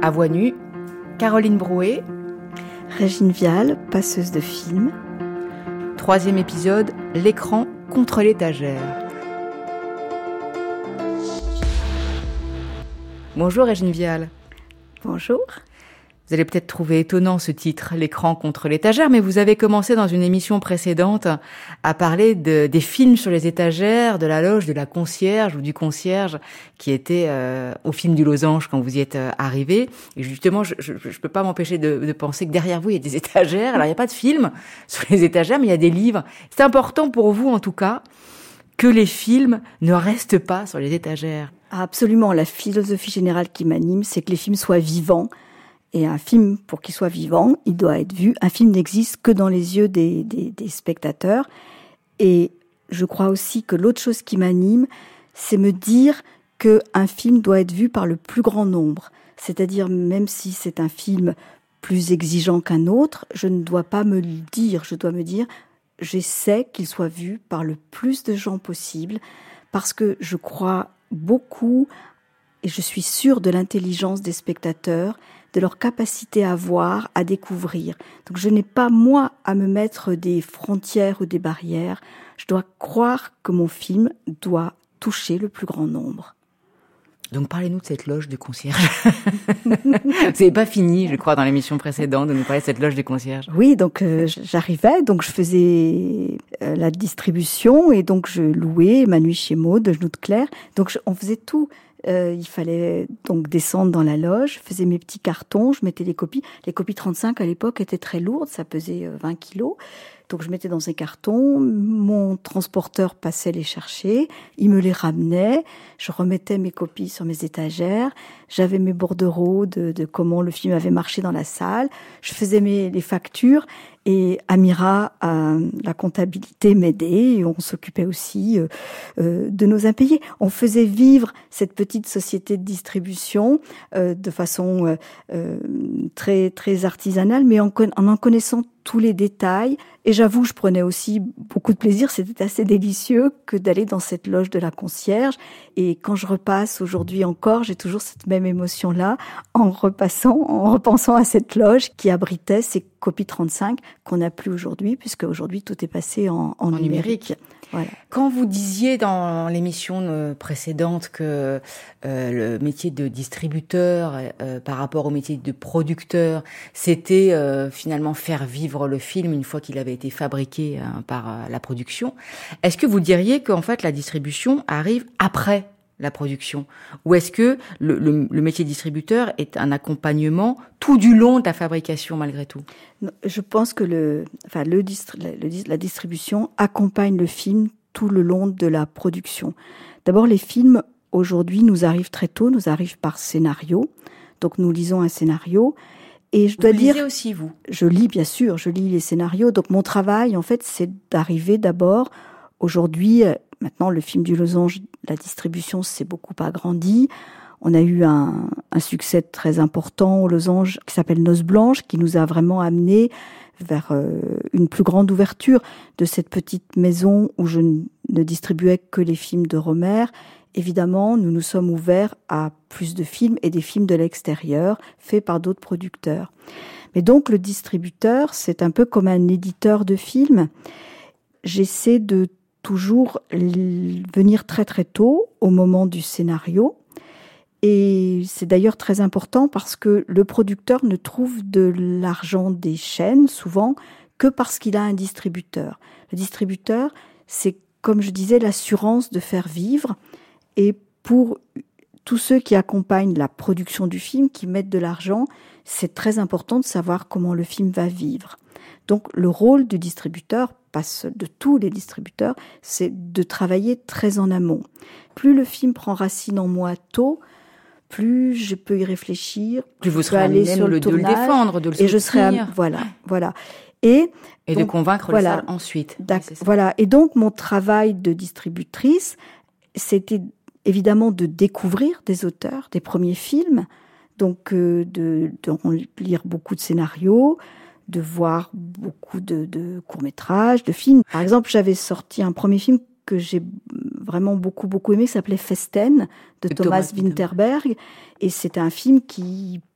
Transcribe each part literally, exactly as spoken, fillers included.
À voix nue, Caroline Brouet. Régine Vial, passeuse de film. Troisième épisode, l'écran contre l'étagère. Bonjour Régine Vial. Bonjour. Vous allez peut-être trouver étonnant ce titre, l'écran contre l'étagère, mais vous avez commencé dans une émission précédente à parler de, des films sur les étagères, de la loge de la concierge ou du concierge qui était euh, au film du Losange quand vous y êtes euh, arrivé. Et justement, je ne peux pas m'empêcher de, de penser que derrière vous, il y a des étagères. Alors, il n'y a pas de film sur les étagères, mais il y a des livres. C'est important pour vous, en tout cas, que les films ne restent pas sur les étagères. Absolument. La philosophie générale qui m'anime, c'est que les films soient vivants. Et un film, pour qu'il soit vivant, il doit être vu. Un film n'existe que dans les yeux des, des, des spectateurs. Et je crois aussi que l'autre chose qui m'anime, c'est me dire qu'un film doit être vu par le plus grand nombre. C'est-à-dire, même si c'est un film plus exigeant qu'un autre, je ne dois pas me le dire. Je dois me dire, j'essaie qu'il soit vu par le plus de gens possible, parce que je crois beaucoup, et je suis sûre de l'intelligence des spectateurs, de leur capacité à voir, à découvrir. Donc je n'ai pas, moi, à me mettre des frontières ou des barrières. Je dois croire que mon film doit toucher le plus grand nombre. Donc parlez-nous de cette loge de concierge. Vous n'avez pas fini, je crois, dans l'émission précédente, de nous parler de cette loge de concierge. Oui, donc euh, j'arrivais, donc je faisais euh, la distribution et donc je louais ma nuit chez Maud, de Genoux de Claire. Donc je, on faisait tout. Euh, il fallait donc descendre dans la loge, je faisais mes petits cartons, je mettais les copies. Les copies trente-cinq à l'époque étaient très lourdes, ça pesait vingt kilos. Donc je mettais dans ces cartons, mon transporteur passait les chercher, il me les ramenait, je remettais mes copies sur mes étagères, j'avais mes bordereaux de, de comment le film avait marché dans la salle, je faisais mes, les factures et Amira, à la comptabilité, m'aidait et on s'occupait aussi euh, euh, de nos impayés. On faisait vivre cette petite société de distribution euh, de façon euh, euh, très, très artisanale, mais en, en en connaissant tous les détails. Et j'avoue, je prenais aussi beaucoup de plaisir. C'était assez délicieux que d'aller dans cette loge de la concierge. Et quand je repasse aujourd'hui encore, j'ai toujours cette même émotion-là en repassant, en repensant à cette loge qui abritait ces copies trente-cinq qu'on n'a plus aujourd'hui, puisque aujourd'hui tout est passé en, en, en numérique. numérique. Voilà. Quand vous disiez dans l'émission précédente que euh, le métier de distributeur euh, par rapport au métier de producteur, c'était euh, finalement faire vivre le film une fois qu'il avait été fabriqué euh, par euh, la production, est-ce que vous diriez qu'en fait la distribution arrive après la production? Ou est-ce que le, le, le métier de distributeur est un accompagnement tout du long de la fabrication malgré tout? Je pense que le, enfin, le, le, la distribution accompagne le film tout le long de la production. D'abord, les films, aujourd'hui, nous arrivent très tôt, nous arrivent par scénario. Donc, nous lisons un scénario. Et je vous dois dire, lisez aussi, vous? Je lis, bien sûr, je lis les scénarios. Donc, mon travail, en fait, c'est d'arriver d'abord, aujourd'hui, maintenant, le film du Losange, la distribution s'est beaucoup agrandie. On a eu un, un succès très important au Losange qui s'appelle Noces Blanches, qui nous a vraiment amené vers euh, une plus grande ouverture de cette petite maison où je ne distribuais que les films de Rohmer. Évidemment, nous nous sommes ouverts à plus de films et des films de l'extérieur faits par d'autres producteurs. Mais donc, le distributeur, c'est un peu comme un éditeur de films. J'essaie de toujours venir très très tôt au moment du scénario. Et c'est d'ailleurs très important parce que le producteur ne trouve de l'argent des chaînes, souvent, que parce qu'il a un distributeur. Le distributeur, c'est, comme je disais, l'assurance de faire vivre. Et pour tous ceux qui accompagnent la production du film, qui mettent de l'argent, c'est très important de savoir comment le film va vivre. Donc le rôle du distributeur, pas de tous les distributeurs, c'est de travailler très en amont. Plus le film prend racine en moi tôt, plus je peux y réfléchir, plus vous serez aller sur le, tournage, de le défendre, de le soutenir. Et je serai, voilà, voilà. Et, et donc, de convaincre voilà, les salles ensuite. Oui, voilà. Et donc, mon travail de distributrice, c'était évidemment de découvrir des auteurs, des premiers films, donc euh, de, de lire beaucoup de scénarios, de voir beaucoup de, de courts-métrages, de films. Par exemple, j'avais sorti un premier film que j'ai vraiment beaucoup, beaucoup aimé, qui s'appelait Festen, de, de Thomas, Thomas Vinterberg. Et c'était un film qui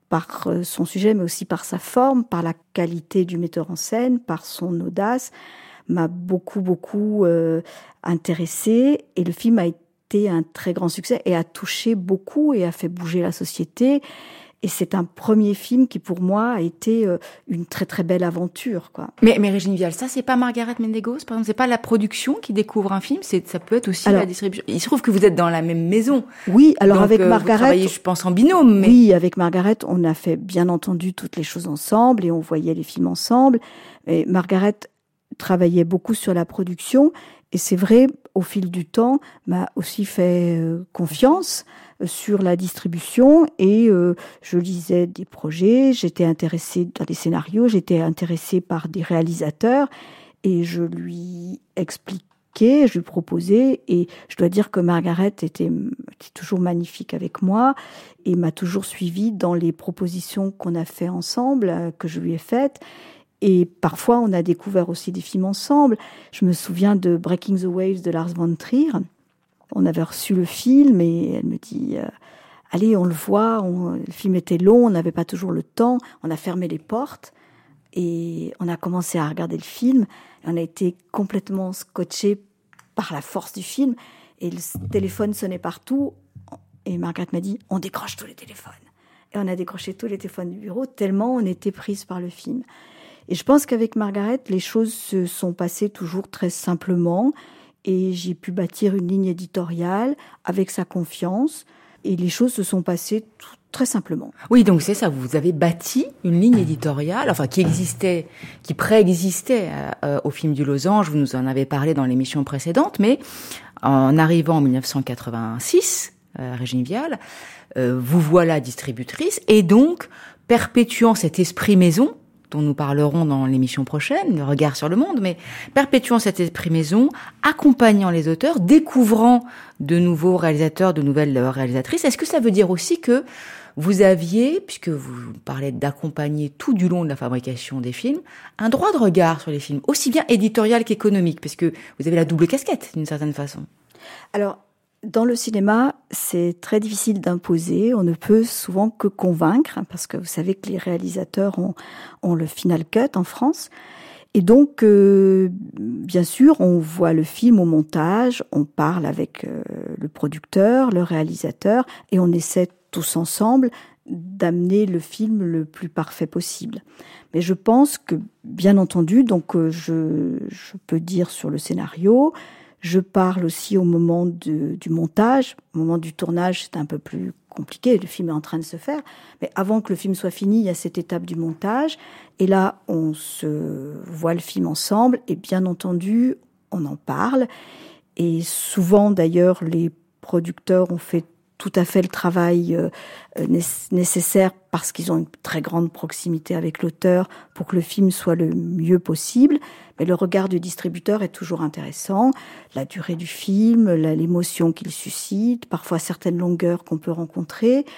par son sujet, mais aussi par sa forme, par la qualité du metteur en scène, par son audace, m'a beaucoup, beaucoup euh, intéressée. Et le film a été un très grand succès et a touché beaucoup et a fait bouger la société. Et c'est un premier film qui, pour moi, a été euh, une très, très belle aventure, quoi. Mais, mais Régine Vial, ça, c'est pas Margaret Mendegos, par exemple? C'est pas la production qui découvre un film? C'est, ça peut être aussi alors, la distribution. Il se trouve que vous êtes dans la même maison. Oui, alors donc, avec euh, Margaret. Vous travaillez, je pense, en binôme. Mais... Oui, avec Margaret, on a fait, bien entendu, toutes les choses ensemble et on voyait les films ensemble. Et Margaret travaillait beaucoup sur la production. Et c'est vrai, au fil du temps, m'a aussi fait euh, confiance sur la distribution et euh, je lisais des projets, j'étais intéressée dans des scénarios, j'étais intéressée par des réalisateurs et je lui expliquais, je lui proposais et je dois dire que Margaret était, était toujours magnifique avec moi et m'a toujours suivie dans les propositions qu'on a fait ensemble, que je lui ai faites. Et parfois, on a découvert aussi des films ensemble. Je me souviens de Breaking the Waves de Lars von Trier. On avait reçu le film et elle me dit euh, « Allez, on le voit, on, le film était long, on n'avait pas toujours le temps. » On a fermé les portes et on a commencé à regarder le film. Et on a été complètement scotchés par la force du film. Et le téléphone sonnait partout. Et Margaret m'a dit « On décroche tous les téléphones. » Et on a décroché tous les téléphones du bureau tellement on était prises par le film. Et je pense qu'avec Margaret, les choses se sont passées toujours très simplement et j'ai pu bâtir une ligne éditoriale avec sa confiance et les choses se sont passées tout, très simplement. Oui, donc c'est ça, vous avez bâti une ligne éditoriale, enfin qui existait, qui préexistait euh, au film du Losange, vous nous en avez parlé dans l'émission précédente, mais en arrivant en dix-neuf cent quatre-vingt-six, euh, Régine Vial, euh, vous voilà distributrice et donc perpétuant cet esprit maison, dont nous parlerons dans l'émission prochaine, le regard sur le monde, mais perpétuant cet esprit maison, accompagnant les auteurs, découvrant de nouveaux réalisateurs, de nouvelles réalisatrices. Est-ce que ça veut dire aussi que vous aviez, puisque vous parlez d'accompagner tout du long de la fabrication des films, un droit de regard sur les films, aussi bien éditorial qu'économique, parce que vous avez la double casquette, d'une certaine façon? Alors, dans le cinéma, c'est très difficile d'imposer. On ne peut souvent que convaincre, parce que vous savez que les réalisateurs ont, ont le final cut en France. Et donc, euh, bien sûr, on voit le film au montage, on parle avec euh, le producteur, le réalisateur, et on essaie tous ensemble d'amener le film le plus parfait possible. Mais je pense que, bien entendu, donc euh, je, je peux dire sur le scénario. Je parle aussi au moment de, du montage. Au moment du tournage, c'est un peu plus compliqué. Le film est en train de se faire. Mais avant que le film soit fini, il y a cette étape du montage. Et là, on se voit le film ensemble. Et bien entendu, on en parle. Et souvent, d'ailleurs, les producteurs ont fait tout à fait le travail euh, nécessaire parce qu'ils ont une très grande proximité avec l'auteur pour que le film soit le mieux possible. Mais le regard du distributeur est toujours intéressant. La durée du film, la, l'émotion qu'il suscite, parfois certaines longueurs qu'on peut rencontrer.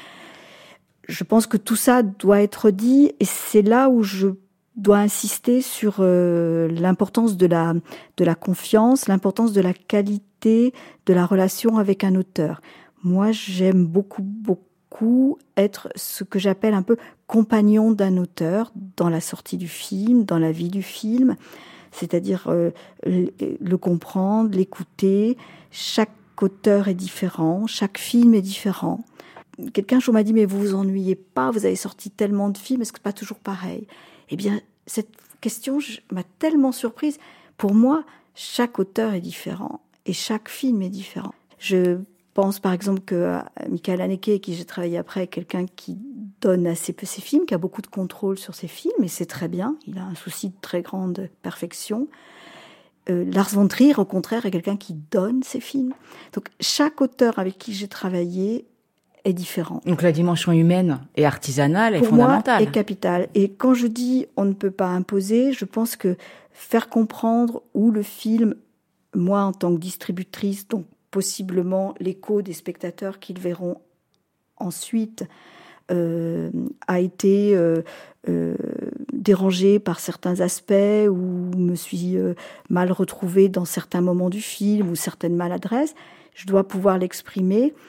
Je pense que tout ça doit être dit et c'est là où je dois insister sur euh, l'importance de la, de la confiance, l'importance de la qualité de la relation avec un auteur. Moi, j'aime beaucoup, beaucoup être ce que j'appelle un peu compagnon d'un auteur dans la sortie du film, dans la vie du film. C'est-à-dire euh, le, le comprendre, l'écouter. Chaque auteur est différent, chaque film est différent. Quelqu'un un jour m'a dit « Mais vous vous ennuyez pas, vous avez sorti tellement de films, est-ce que c'est pas toujours pareil ?» Eh bien, cette question je, m'a tellement surprise. Pour moi, chaque auteur est différent et chaque film est différent. Je Je pense par exemple que Michael Haneke, avec qui j'ai travaillé après, est quelqu'un qui donne assez peu ses films, qui a beaucoup de contrôle sur ses films, et c'est très bien. Il a un souci de très grande perfection. Euh, Lars von Trier, au contraire, est quelqu'un qui donne ses films. Donc chaque auteur avec qui j'ai travaillé est différent. Donc la dimension humaine et artisanale est Pour fondamentale. Moi, est capitale. Et quand je dis on ne peut pas imposer, je pense que faire comprendre où le film, moi en tant que distributrice, donc possiblement l'écho des spectateurs qui le verront ensuite, euh, a été euh, euh, dérangé par certains aspects ou me suis euh, mal retrouvée dans certains moments du film ou certaines maladresses. Je dois pouvoir l'exprimer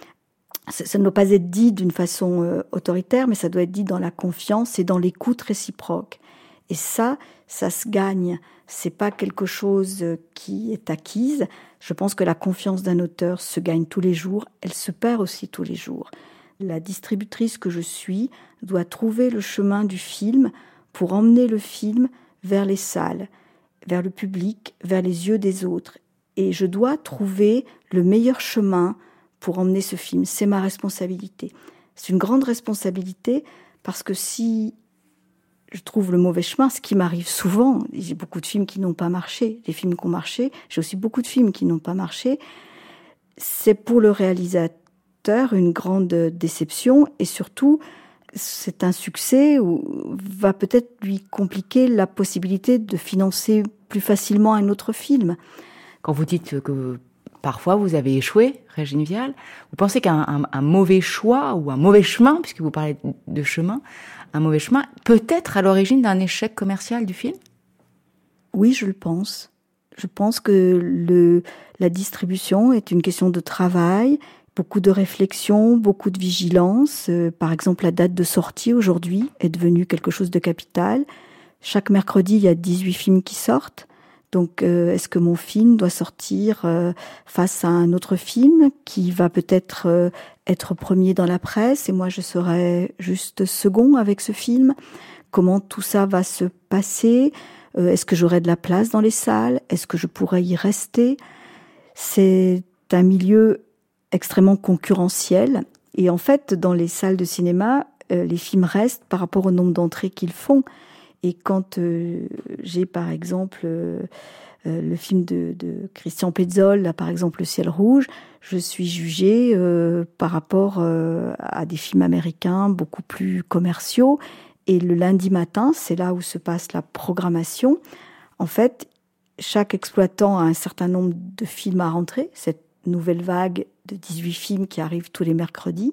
ça, ça ne doit pas être dit d'une façon euh, autoritaire, mais ça doit être dit dans la confiance et dans l'écoute réciproque. Et ça, ça se gagne. C'est pas quelque chose qui est acquise. Je pense que la confiance d'un auteur se gagne tous les jours. Elle se perd aussi tous les jours. La distributrice que je suis doit trouver le chemin du film pour emmener le film vers les salles, vers le public, vers les yeux des autres. Et je dois trouver le meilleur chemin pour emmener ce film. C'est ma responsabilité. C'est une grande responsabilité parce que si je trouve le mauvais chemin, ce qui m'arrive souvent, j'ai beaucoup de films qui n'ont pas marché, des films qui ont marché, j'ai aussi beaucoup de films qui n'ont pas marché, c'est pour le réalisateur une grande déception et surtout, c'est un succès où va peut-être lui compliquer la possibilité de financer plus facilement un autre film. Quand vous dites que parfois vous avez échoué, Régine Vial, vous pensez qu'un un, un mauvais choix ou un mauvais chemin, puisque vous parlez de chemin, un mauvais chemin peut être à l'origine d'un échec commercial du film ? Oui, je le pense. Je pense que le, la distribution est une question de travail, beaucoup de réflexion, beaucoup de vigilance. Euh, par exemple, la date de sortie aujourd'hui est devenue quelque chose de capital. Chaque mercredi, il y a dix-huit films qui sortent. Donc, euh, est-ce que mon film doit sortir euh, face à un autre film qui va peut-être euh, être premier dans la presse et moi je serai juste second avec ce film ? Comment tout ça va se passer ? euh, Est-ce que j'aurai de la place dans les salles ? Est-ce que je pourrai y rester ? C'est un milieu extrêmement concurrentiel et en fait, dans les salles de cinéma, euh, les films restent par rapport au nombre d'entrées qu'ils font. Et quand euh, j'ai, par exemple, euh, euh, le film de, de Christian Petzold, là, par exemple, Le ciel rouge, je suis jugée euh, par rapport euh, à des films américains beaucoup plus commerciaux. Et le lundi matin, c'est là où se passe la programmation. En fait, chaque exploitant a un certain nombre de films à rentrer, cette nouvelle vague de dix-huit films qui arrivent tous les mercredis.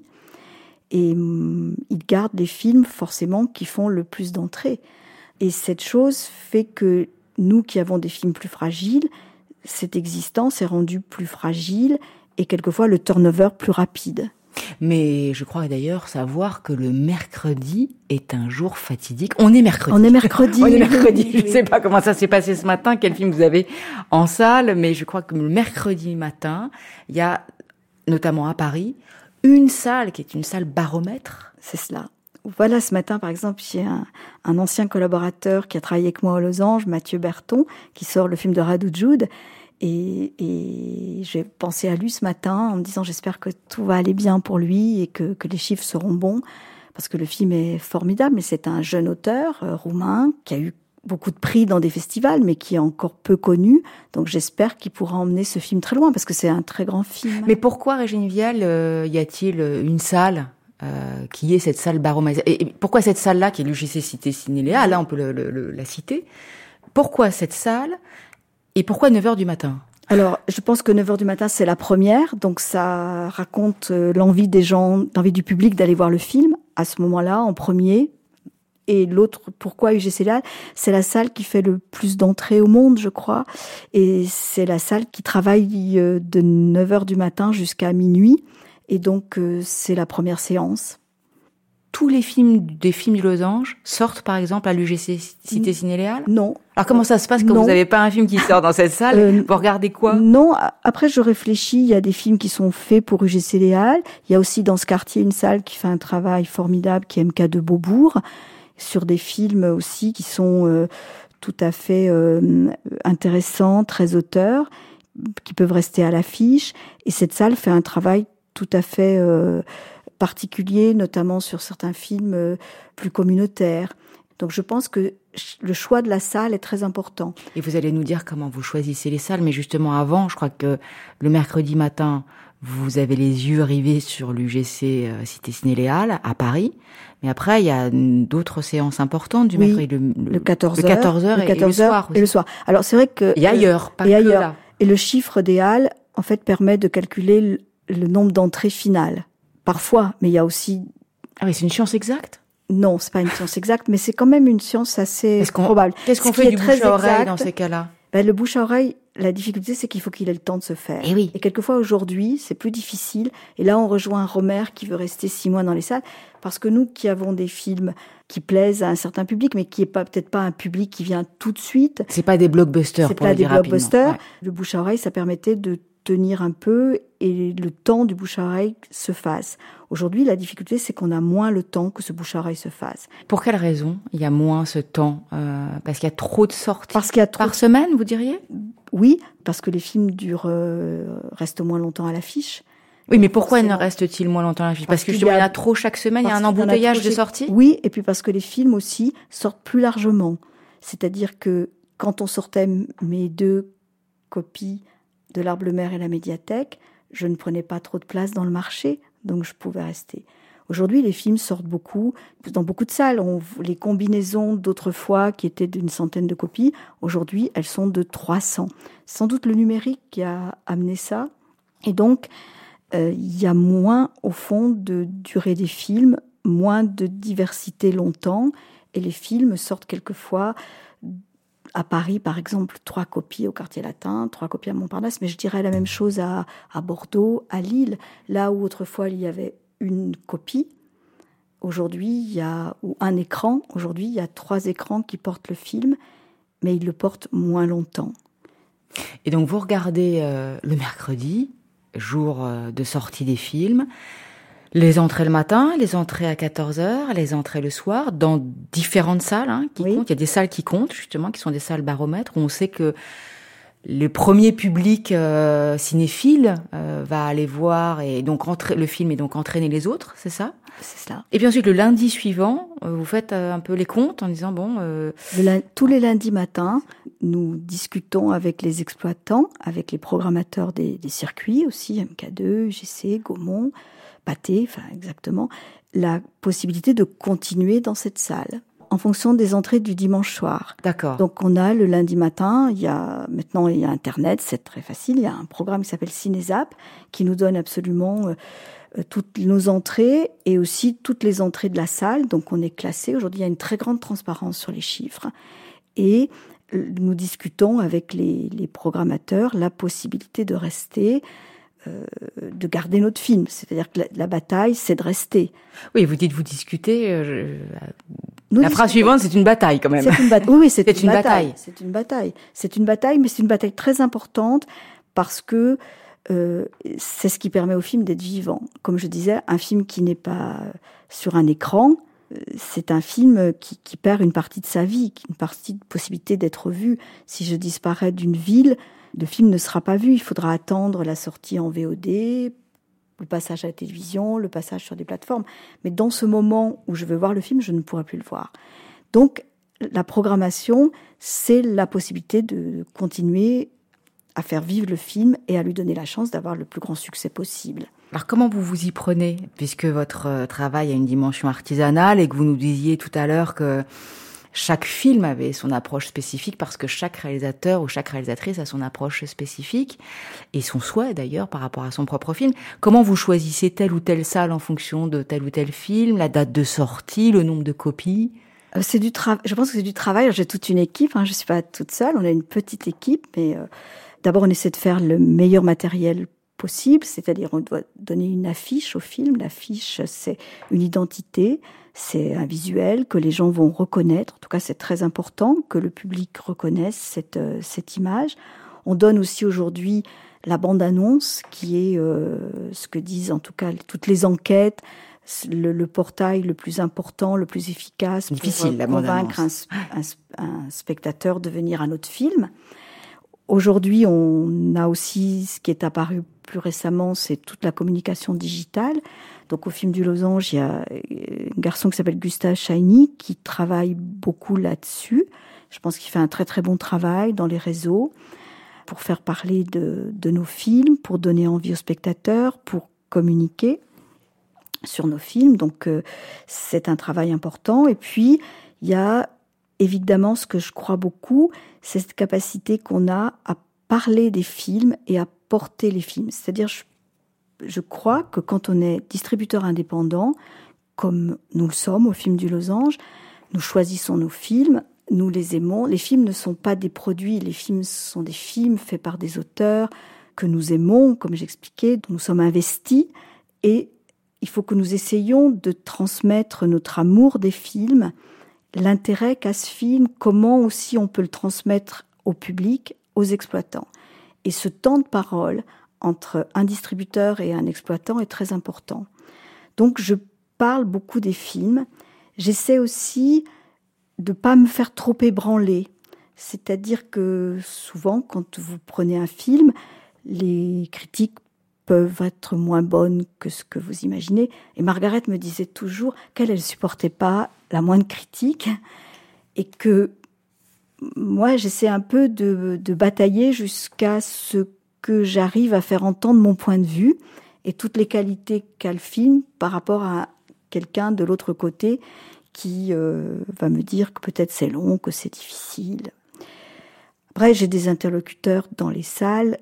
Et hum, ils gardent les films, forcément, qui font le plus d'entrées. Et cette chose fait que nous qui avons des films plus fragiles, cette existence est rendue plus fragile et quelquefois le turnover plus rapide. Mais je crois d'ailleurs savoir que le mercredi est un jour fatidique. On est mercredi. On est mercredi. On est mercredi. Je ne sais pas comment ça s'est passé ce matin, quel film vous avez en salle, mais je crois que le mercredi matin, il y a, notamment à Paris, une salle qui est une salle baromètre. C'est cela. Voilà, ce matin, par exemple, j'ai un, un ancien collaborateur qui a travaillé avec moi aux Losanges, Mathieu Berton, qui sort le film de Radu Jude. Et, et j'ai pensé à lui ce matin en me disant j'espère que tout va aller bien pour lui et que, que les chiffres seront bons. Parce que le film est formidable, mais c'est un jeune auteur euh, roumain qui a eu beaucoup de prix dans des festivals, mais qui est encore peu connu. Donc j'espère qu'il pourra emmener ce film très loin, parce que c'est un très grand film. Mais pourquoi, Régine Vial, euh, y a-t-il une salle Euh, qui est cette salle baromètre. Et, et pourquoi cette salle-là, qui est l'U G C Cité Cinéléa, là on peut le, le, le, la citer, pourquoi cette salle et pourquoi neuf heures du matin ? Alors, je pense que neuf heures du matin, c'est la première, donc ça raconte euh, l'envie des gens, l'envie du public d'aller voir le film, à ce moment-là, en premier. Et l'autre, pourquoi U G C Cinéléa ? C'est la salle qui fait le plus d'entrées au monde, je crois, et c'est la salle qui travaille euh, de neuf heures du matin jusqu'à minuit. Et donc, euh, c'est la première séance. Tous les films des films du Losange sortent, par exemple, à l'U G C Cité Cinéléa ? Non. Alors, comment ça se passe quand non. vous n'avez pas un film qui sort dans cette salle ? euh, Vous regardez quoi ? Non. Après, je réfléchis. Il y a des films qui sont faits pour U G C Cinéléa. Il y a aussi dans ce quartier une salle qui fait un travail formidable, qui est M K de Beaubourg, sur des films aussi qui sont euh, tout à fait euh, intéressants, très auteurs, qui peuvent rester à l'affiche. Et cette salle fait un travail tout à fait euh, particulier, notamment sur certains films euh, plus communautaires. Donc je pense que le choix de la salle est très important. Et vous allez nous dire comment vous choisissez les salles, mais justement avant, je crois que le mercredi matin, vous avez les yeux rivés sur l'U G C euh, Cité Cinéléa à Paris. Mais après, il y a d'autres séances importantes du oui, mercredi, le, le, le quatorze heures, le quatorze heures, et, et le soir aussi. Et le soir. Alors c'est vrai que... Et ailleurs, pas et que ailleurs. là. Et le chiffre des halles, en fait, permet de calculer le, le nombre d'entrées finales. Parfois, mais il y a aussi... Ah oui, c'est une science exacte ? Non, c'est pas une science exacte, mais c'est quand même une science assez probable. Qu'est-ce qu'on Ce fait du bouche à oreille dans ces cas-là ? Ben, le bouche à oreille, La difficulté, c'est qu'il faut qu'il ait le temps de se faire. Et oui. Et quelquefois, aujourd'hui, c'est plus difficile. Et là, on rejoint un Romer qui veut rester six mois dans les salles. Parce que nous, qui avons des films qui plaisent à un certain public, mais qui n'est pas, peut-être pas un public qui vient tout de suite. C'est pas des blockbusters, c'est pour pas le des dire rapidement. blockbusters. Ouais. Le bouche à oreille, ça permettait de tenir un peu et le temps du bouche à oreille se fasse. Aujourd'hui, la difficulté, c'est qu'on a moins le temps que ce bouche à oreille se fasse. Pour quelle raison il y a moins ce temps euh, Parce qu'il y a trop de sorties Parce qu'il y a trop par de... semaine, vous diriez? Oui, parce que les films durent, euh, restent moins longtemps à l'affiche. Oui, mais pourquoi ne reste-t-il moins longtemps à l'affiche? Parce, parce que justement, il y en a trop chaque semaine, il y a un embouteillage de sorties? Oui, et puis parce que les films aussi sortent plus largement. C'est-à-dire que quand on sortait mes deux copies de L'Arbre, le Maire et la médiathèque, je ne prenais pas trop de place dans le marché, donc je pouvais rester. Aujourd'hui, les films sortent beaucoup, dans beaucoup de salles. On, les combinaisons d'autrefois, qui étaient d'une centaine de copies, aujourd'hui, elles sont de trois cents. C'est sans doute le numérique qui a amené ça. Et donc, euh, il y a moins, au fond, de durée des films, moins de diversité longtemps, et les films sortent quelquefois... À Paris, par exemple, trois copies au Quartier Latin, trois copies à Montparnasse, mais je dirais la même chose à, à Bordeaux, à Lille, là où autrefois il y avait une copie. Aujourd'hui, il y a ou un écran. Aujourd'hui, il y a trois écrans qui portent le film, mais ils le portent moins longtemps. Et donc, vous regardez euh, le mercredi, jour euh, de sortie des films, les entrées le matin, les entrées à quatorze heures, les entrées le soir, dans différentes salles hein, qui oui. comptent. Il y a des salles qui comptent, justement, qui sont des salles baromètres, où on sait que le premier public euh, cinéphile euh, va aller voir, et donc entra- le film et donc entraîner les autres, c'est ça? C'est ça. Et puis ensuite, le lundi suivant, euh, vous faites euh, un peu les comptes en disant, bon... Euh... Le lundi, tous les lundis matins, nous discutons avec les exploitants, avec les programmateurs des, des circuits aussi, M K deux, G C, Gaumont... Pâté, enfin exactement, la possibilité de continuer dans cette salle en fonction des entrées du dimanche soir. D'accord. Donc on a le lundi matin, il y a maintenant il y a Internet, c'est très facile, il y a un programme qui s'appelle Cinezap qui nous donne absolument euh, toutes nos entrées et aussi toutes les entrées de la salle. Donc on est classé. Aujourd'hui il y a une très grande transparence sur les chiffres et nous discutons avec les, les programmateurs la possibilité de rester. Euh, de garder notre film. C'est-à-dire que la, la bataille, c'est de rester. Oui, vous dites vous discutez. Euh, Nous la phrase suivante, c'est une bataille quand même. C'est une bataille. Oui, oui, c'est, c'est une, une bataille. bataille. C'est une bataille. C'est une bataille, mais c'est une bataille très importante parce que euh, c'est ce qui permet au film d'être vivant. Comme je disais, un film qui n'est pas sur un écran, euh, c'est un film qui, qui perd une partie de sa vie, une partie de possibilité d'être vu. Si je disparais d'une ville, le film ne sera pas vu, il faudra attendre la sortie en V O D, le passage à la télévision, le passage sur des plateformes. Mais dans ce moment où je veux voir le film, je ne pourrai plus le voir. Donc, la programmation, c'est la possibilité de continuer à faire vivre le film et à lui donner la chance d'avoir le plus grand succès possible. Alors, comment vous vous y prenez, puisque votre travail a une dimension artisanale et que vous nous disiez tout à l'heure que chaque film avait son approche spécifique parce que chaque réalisateur ou chaque réalisatrice a son approche spécifique et son souhait d'ailleurs par rapport à son propre film. Comment vous choisissez telle ou telle salle en fonction de tel ou tel film, la date de sortie, le nombre de copies? C'est du travail. Je pense que c'est du travail. Alors, j'ai toute une équipe. Hein. Je suis pas toute seule. On a une petite équipe, mais euh, d'abord on essaie de faire le meilleur matériel possible, c'est-à-dire on doit donner une affiche au film. L'affiche, c'est une identité. C'est un visuel que les gens vont reconnaître. En tout cas, c'est très important que le public reconnaisse cette, euh, cette image. On donne aussi aujourd'hui la bande-annonce, qui est euh, ce que disent en tout cas toutes les enquêtes, le, le portail le plus important, le plus efficace Difficile, pour la convaincre un, un, un spectateur de venir à notre film. Aujourd'hui, on a aussi ce qui est apparu plus récemment, c'est toute la communication digitale. Donc au film du Losange, il y a un garçon qui s'appelle Gustave Chaigny qui travaille beaucoup là-dessus. Je pense qu'il fait un très très bon travail dans les réseaux pour faire parler de, de nos films, pour donner envie aux spectateurs, pour communiquer sur nos films. Donc euh, c'est un travail important. Et puis il y a évidemment ce que je crois beaucoup, c'est cette capacité qu'on a à parler des films et à porter les films. C'est-à-dire, je, je crois que quand on est distributeur indépendant, comme nous le sommes au Film du Losange, nous choisissons nos films nous les aimons. Les films ne sont pas des produits, les films sont des films faits par des auteurs que nous aimons, comme j'expliquais, dont nous sommes investis. Et il faut que nous essayions de transmettre notre amour des films, l'intérêt qu'a ce film, comment aussi on peut le transmettre au public, aux exploitants. Et ce temps de parole entre un distributeur et un exploitant est très important. Donc je parle beaucoup des films. J'essaie aussi de ne pas me faire trop ébranler. C'est-à-dire que souvent, quand vous prenez un film, les critiques peuvent être moins bonnes que ce que vous imaginez. Et Margaret me disait toujours qu'elle ne supportait pas la moindre critique et que moi, j'essaie un peu de, de batailler jusqu'à ce que j'arrive à faire entendre mon point de vue et toutes les qualités qu'a le film par rapport à quelqu'un de l'autre côté qui euh, va me dire que peut-être c'est long, que c'est difficile. Après, j'ai des interlocuteurs dans les salles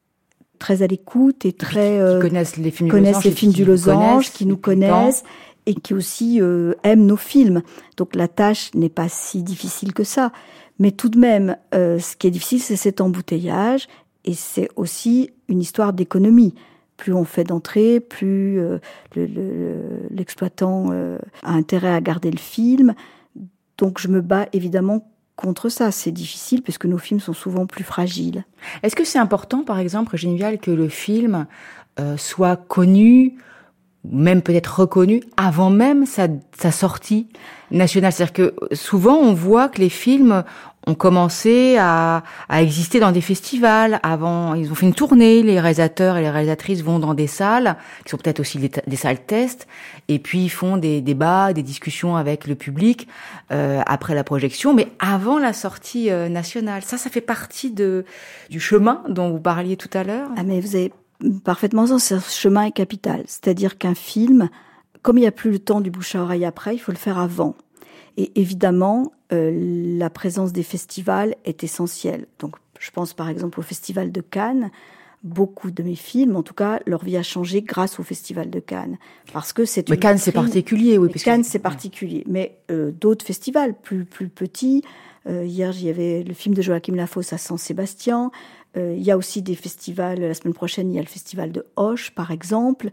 très à l'écoute et très euh, qui connaissent les films du connaissent Losange, les films du Losange, qui nous connaissent et qui aussi euh, aiment nos films. Donc la tâche n'est pas si difficile que ça. Mais tout de même, euh, ce qui est difficile, c'est cet embouteillage et c'est aussi une histoire d'économie. Plus on fait d'entrées, plus euh, le, le, l'exploitant euh, a intérêt à garder le film. Donc je me bats évidemment contre ça. C'est difficile puisque nos films sont souvent plus fragiles. Est-ce que c'est important, par exemple, Geneviève, que le film euh, soit connu, même peut-être reconnu, avant même sa, sa sortie nationale? C'est-à-dire que souvent, on voit que les films ont commencé à, à exister dans des festivals. Avant, ils ont fait une tournée, les réalisateurs et les réalisatrices vont dans des salles, qui sont peut-être aussi des, des salles test, et puis ils font des débats, des discussions avec le public euh, après la projection, mais avant la sortie euh, nationale. Ça, ça fait partie de, du chemin dont vous parliez tout à l'heure. Ah mais vous avez parfaitement raison, ce chemin est capital. C'est-à-dire qu'un film, comme il n'y a plus le temps du bouche à oreille après, il faut le faire avant. Et évidemment, euh, la présence des festivals est essentielle. Donc, je pense par exemple au Festival de Cannes. Beaucoup de mes films, en tout cas, leur vie a changé grâce au Festival de Cannes. Parce que c'est Mais une Cannes, vitrine. c'est particulier, oui. Parce Cannes, que... c'est particulier. Mais euh, d'autres festivals plus, plus petits. Euh, hier, il y avait le film de Joachim Lafosse à Saint-Sébastien. Euh, il y a aussi des festivals. La semaine prochaine, il y a le Festival de Auch, par exemple.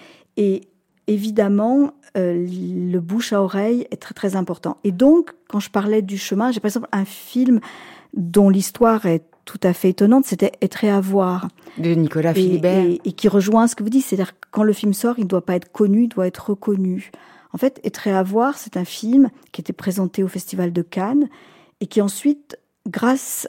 Et évidemment, euh, le bouche à oreille est très très important. Et donc, quand je parlais du chemin, j'ai par exemple un film dont l'histoire est tout à fait étonnante, c'était Être et avoir de Nicolas Philibert, et, et, et qui rejoint ce que vous dites, c'est-à-dire que quand le film sort, il ne doit pas être connu, il doit être reconnu. En fait, Être et avoir, c'est un film qui était présenté au Festival de Cannes et qui ensuite, grâce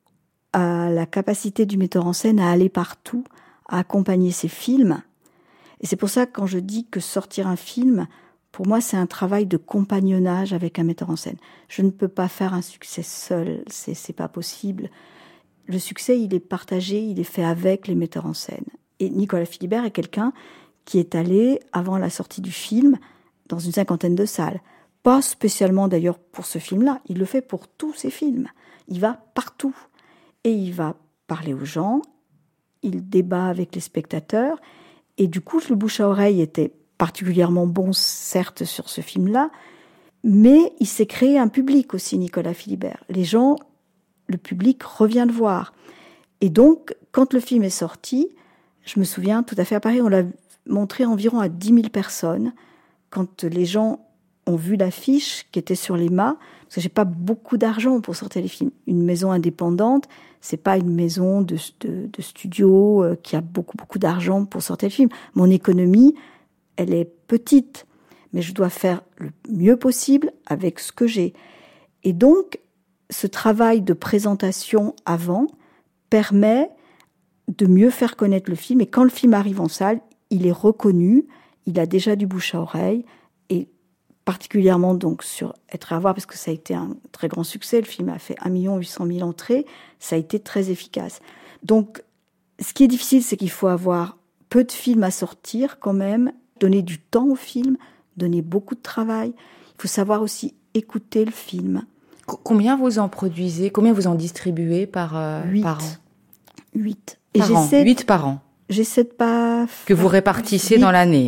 à la capacité du metteur en scène à aller partout, à accompagner ses films. Et c'est pour ça que quand je dis que sortir un film, pour moi, c'est un travail de compagnonnage avec un metteur en scène. Je ne peux pas faire un succès seul, c'est, c'est pas possible. Le succès, il est partagé, il est fait avec les metteurs en scène. Et Nicolas Philibert est quelqu'un qui est allé, avant la sortie du film, dans une cinquantaine de salles. Pas spécialement d'ailleurs pour ce film-là, il le fait pour tous ses films. Il va partout. Et il va parler aux gens, il débat avec les spectateurs. Et du coup, le bouche à oreille était particulièrement bon, certes, sur ce film-là, mais il s'est créé un public aussi, Nicolas Philibert. Les gens, le public revient le voir. Et donc, quand le film est sorti, je me souviens tout à fait à Paris, on l'a montré environ à dix mille personnes. Quand les gens ont vu l'affiche qui était sur les mâts, parce que j'ai pas beaucoup d'argent pour sortir les films. Une maison indépendante, c'est pas une maison de, de, de studio euh, qui a beaucoup, beaucoup d'argent pour sortir le film. Mon économie, elle est petite, mais je dois faire le mieux possible avec ce que j'ai. Et donc, ce travail de présentation avant permet de mieux faire connaître le film. Et quand le film arrive en salle, il est reconnu, il a déjà du bouche à oreille, et particulièrement donc sur Être et avoir, parce que ça a été un très grand succès, le film a fait un million huit cent mille entrées, ça a été très efficace. Donc, ce qui est difficile, c'est qu'il faut avoir peu de films à sortir quand même, donner du temps au film, donner beaucoup de travail. Il faut savoir aussi écouter le film. Combien vous en produisez, combien vous en distribuez par, euh, par an? Huit. Et par j'essaie an. Huit par an. J'essaie de pas... Que vous répartissez dans l'année, hein?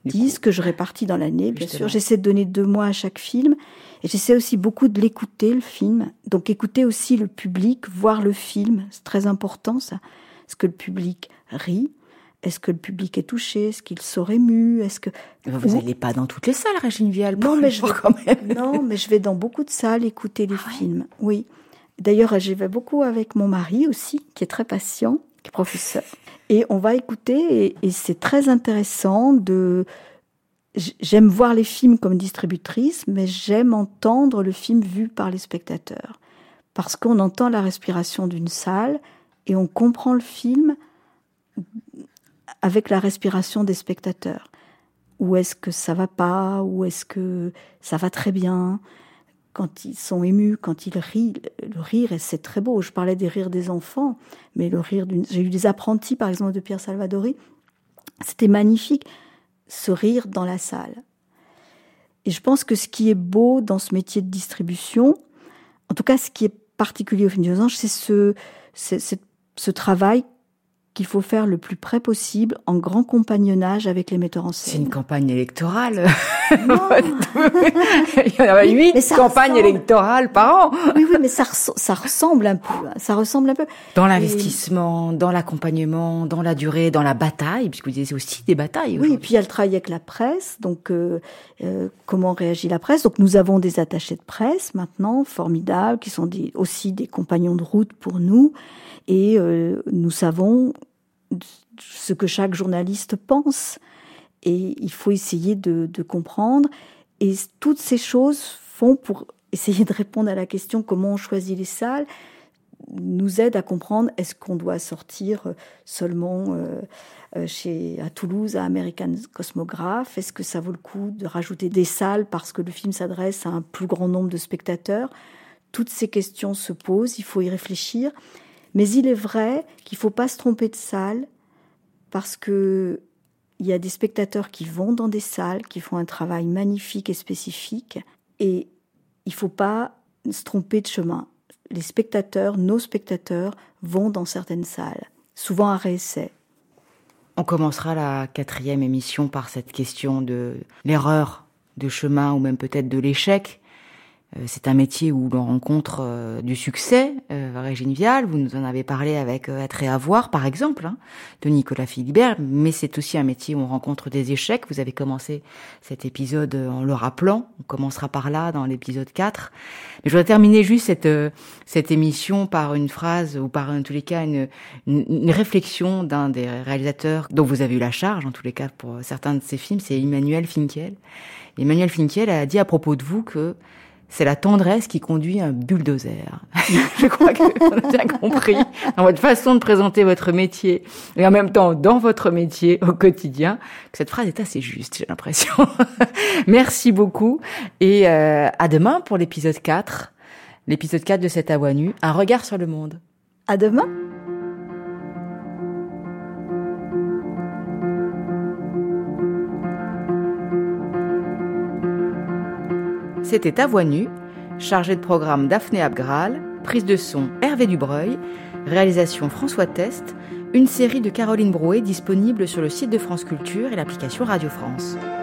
dix que je répartis dans l'année, bien Justement. sûr. J'essaie de donner deux mois à chaque film. Et j'essaie aussi beaucoup de l'écouter, le film. Donc écouter aussi le public, voir le film. C'est très important, ça. Est-ce que le public rit ? Est-ce que le public est touché ? Est-ce qu'il sort ému ? Est-ce que... Vous n'allez pas dans toutes les salles, Régine Vial. Non, mais je vais quand même. Non, mais je vais dans beaucoup de salles écouter les ah films. Ouais. Oui. D'ailleurs, j'y vais beaucoup avec mon mari aussi, qui est très patient, qui est professeur. Et on va écouter, et, et c'est très intéressant de... J'aime voir les films comme distributrice, mais j'aime entendre le film vu par les spectateurs. Parce qu'on entend la respiration d'une salle, et on comprend le film avec la respiration des spectateurs. Où est-ce que ça va pas, où est-ce que ça va très bien. Quand ils sont émus, quand ils rient, le rire, c'est très beau. Je parlais des rires des enfants, mais le rire d'une... J'ai eu des apprentis, par exemple, de Pierre Salvadori. C'était magnifique, ce rire dans la salle. Et je pense que ce qui est beau dans ce métier de distribution, en tout cas, ce qui est particulier au Film du Losange, c'est ce, c'est, c'est, ce travail qu'il faut faire le plus près possible, en grand compagnonnage avec les metteurs en scène. C'est une campagne électorale. Non. Il y en a huit campagnes ressemble... électorales par an. Oui, oui, mais ça, res... ça ressemble un peu. Ça ressemble un peu. Dans l'investissement, et... dans l'accompagnement, dans la durée, dans la bataille, puisque vous disiez c'est aussi des batailles. Oui, et puis il y a le travail avec la presse. Donc, euh, euh, comment réagit la presse ? Donc, nous avons des attachés de presse maintenant, formidables, qui sont des, aussi des compagnons de route pour nous. Et euh, nous savons ce que chaque journaliste pense. Et il faut essayer de, de comprendre. Et toutes ces choses font, pour essayer de répondre à la question comment on choisit les salles, nous aident à comprendre est-ce qu'on doit sortir seulement euh, chez, à Toulouse, à American Cosmograph ? Est-ce que ça vaut le coup de rajouter des salles parce que le film s'adresse à un plus grand nombre de spectateurs ? Toutes ces questions se posent, il faut y réfléchir. Mais il est vrai qu'il ne faut pas se tromper de salle parce que il y a des spectateurs qui vont dans des salles, qui font un travail magnifique et spécifique, et il ne faut pas se tromper de chemin. Les spectateurs, nos spectateurs, vont dans certaines salles, souvent à réessai. On commencera la quatrième émission par cette question de l'erreur de chemin, ou même peut-être de l'échec. C'est un métier où l'on rencontre euh, du succès. Euh, Régine Vial, vous nous en avez parlé avec euh, Être et avoir, par exemple, hein, de Nicolas Philibert, mais c'est aussi un métier où on rencontre des échecs. Vous avez commencé cet épisode en le rappelant. On commencera par là, dans l'épisode quatre. Mais je voudrais terminer juste cette, euh, cette émission par une phrase, ou par, en tous les cas, une, une, une réflexion d'un des réalisateurs dont vous avez eu la charge, en tous les cas, pour certains de ces films, c'est Emmanuel Finkiel. Emmanuel Finkiel a dit à propos de vous que c'est la tendresse qui conduit un bulldozer. Je crois qu'on a bien compris dans votre façon de présenter votre métier et en même temps dans votre métier au quotidien que cette phrase est assez juste, j'ai l'impression. Merci beaucoup et euh, à demain pour l'épisode quatre. L'épisode quatre de Cette à voix nue, un regard sur le monde. À demain. C'était À voix nue, chargé de programme Daphné Abgral, prise de son Hervé Dubreuil, réalisation François Test, une série de Caroline Brouet disponible sur le site de France Culture et l'application Radio France.